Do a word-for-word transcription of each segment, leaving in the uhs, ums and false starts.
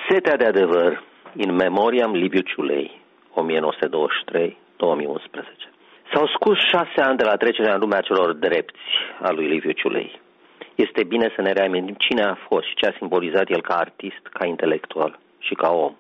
Setea de adevăr, in memoriam Liviu Ciulei, o mie nouă sute douăzeci și trei - două mii unsprezece. S-au scurs șase ani de la trecerea în lumea celor drepți a lui Liviu Ciulei. Este bine să ne reamintim cine a fost și ce a simbolizat el ca artist, ca intelectual și ca om.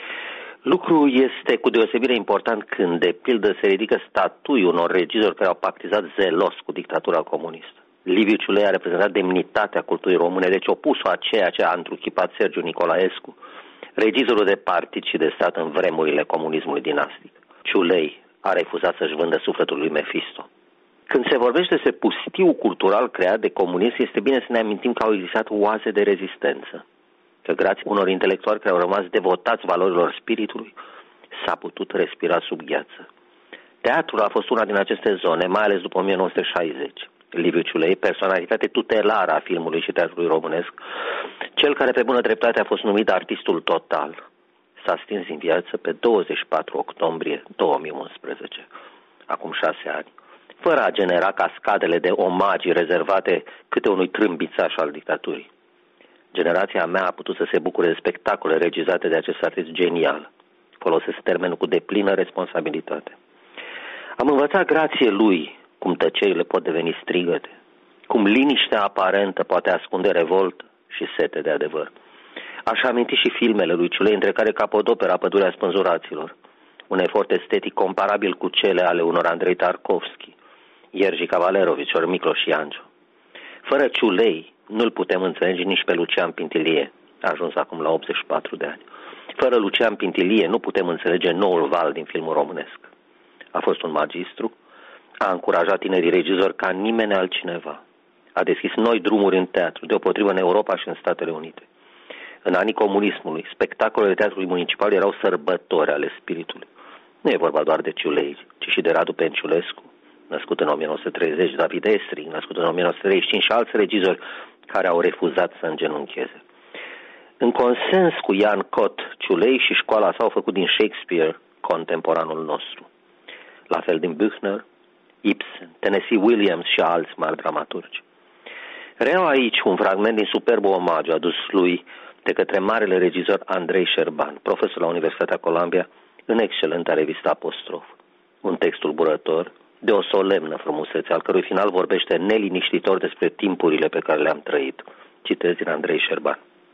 Lucru este cu deosebire important când, de pildă, se ridică statui unor regizori care au pactizat zelos cu dictatura comunistă. Liviu Ciulei a reprezentat demnitatea culturii române, deci opusul a ceea ce a întruchipat Sergiu Nicolaescu, regizorul de partid și de stat în vremurile comunismului dinastic. Ciulei a refuzat să-și vândă sufletul lui Mefisto. Când se vorbește despre pustiul cultural creat de comunism, este bine să ne amintim că au existat oaze de rezistență, că grație unor intelectuali care au rămas devotați valorilor spiritului, s-a putut respira sub gheață. Teatrul a fost una din aceste zone, mai ales după o mie nouă sute șaizeci. Liviu Ciulei, personalitate tutelară a filmului și teatrului românesc, cel care pe bună dreptate a fost numit artistul total, s-a stins în viață pe douăzeci și patru octombrie două mii unsprezece, acum șase ani, fără a genera cascadele de omagii rezervate câte unui trâmbițaș al dictaturii. Generația mea a putut să se bucure de spectacole regizate de acest artist genial. Folosesc termenul cu deplină responsabilitate. Am învățat grație lui cum tăcerile pot deveni strigăte, cum liniștea aparentă poate ascunde revoltă și sete de adevăr. Aș aminti și filmele lui Ciulei, între care Capodopera, Pădurea spânzuraților, un efort estetic comparabil cu cele ale unor Andrei Tarkovski, Iergi Cavalerovici ori Micloș Iancio. Fără Ciulei nu-l putem înțelege nici pe Lucian Pintilie, a ajuns acum la optzeci și patru de ani. Fără Lucian Pintilie nu putem înțelege noul val din filmul românesc. A fost un magistru, a încurajat tinerii regizori ca nimeni altcineva. A deschis noi drumuri în teatru, deopotrivă în Europa și în Statele Unite. În anii comunismului, spectacolele teatrului municipal erau sărbători ale spiritului. Nu e vorba doar de Ciulei, ci și de Radu Penciulescu, născut în o mie nouă sute treizeci, David Estrig, născut în o mie nouă sute treizeci și cinci, și alți regizori care au refuzat să îngenuncheze. În consens cu Ian Cot, Ciulei și școala sa au făcut din Shakespeare contemporanul nostru. La fel din Büchner, Ibsen, Tennessee Williams și alți mari dramaturgi. Reiau aici un fragment din superbul omagiu adus lui de către marele regizor Andrei Șerban, profesor la Universitatea Columbia, în excelenta revistă Apostrof. Un text tulburător, de o solemnă frumusețe, al cărui final vorbește neliniștitor despre timpurile pe care le-am trăit. Citez din Andrei Șerban.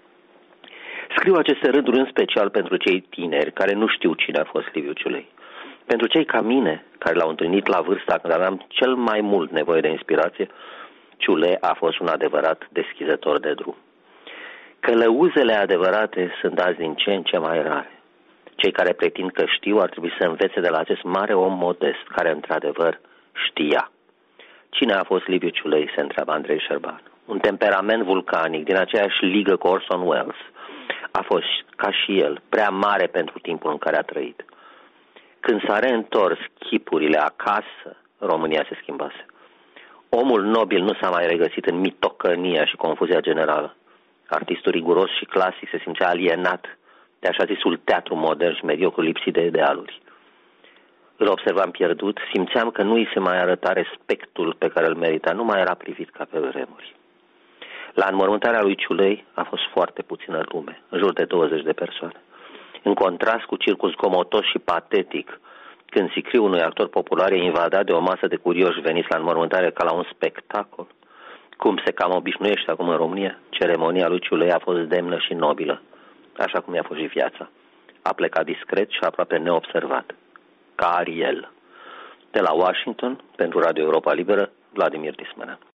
Scriu aceste rânduri în special pentru cei tineri care nu știu cine a fost Liviu Ciulei. Pentru cei ca mine, care l-au întâlnit la vârsta când aveam cel mai mult nevoie de inspirație, Ciulei a fost un adevărat deschizător de drum. Călăuzele adevărate sunt azi din ce în ce mai rare. Cei care pretind că știu ar trebui să învețe de la acest mare om modest, care într-adevăr știa. Cine a fost Liviu Ciulei, se întreabă Andrei Șerban. Un temperament vulcanic, din aceeași ligă cu Orson Welles. A fost, ca și el, prea mare pentru timpul în care a trăit. Când s-a reîntors chipurile acasă, România se schimbase. Omul nobil nu s-a mai regăsit în mitocănia și confuzia generală. Artistul riguros și clasic se simțea alienat de așa zisul teatru modern și mediocru lipsit de idealuri. Îl observam pierdut, simțeam că nu îi se mai arăta respectul pe care îl merita, nu mai era privit ca pe vremuri. La înmormântarea lui Ciulei a fost foarte puțină lume, în jur de douăzeci de persoane. În contrast cu circul zgomotos și patetic, când sicriul unui actor popular e invadat de o masă de curioși veniți la înmormântare ca la un spectacol, cum se cam obișnuiește acum în România, ceremonia lui Ciulei a fost demnă și nobilă, așa cum i-a fost și viața. A plecat discret și aproape neobservat, ca Ariel. De la Washington, pentru Radio Europa Liberă, Vladimir Dismănean.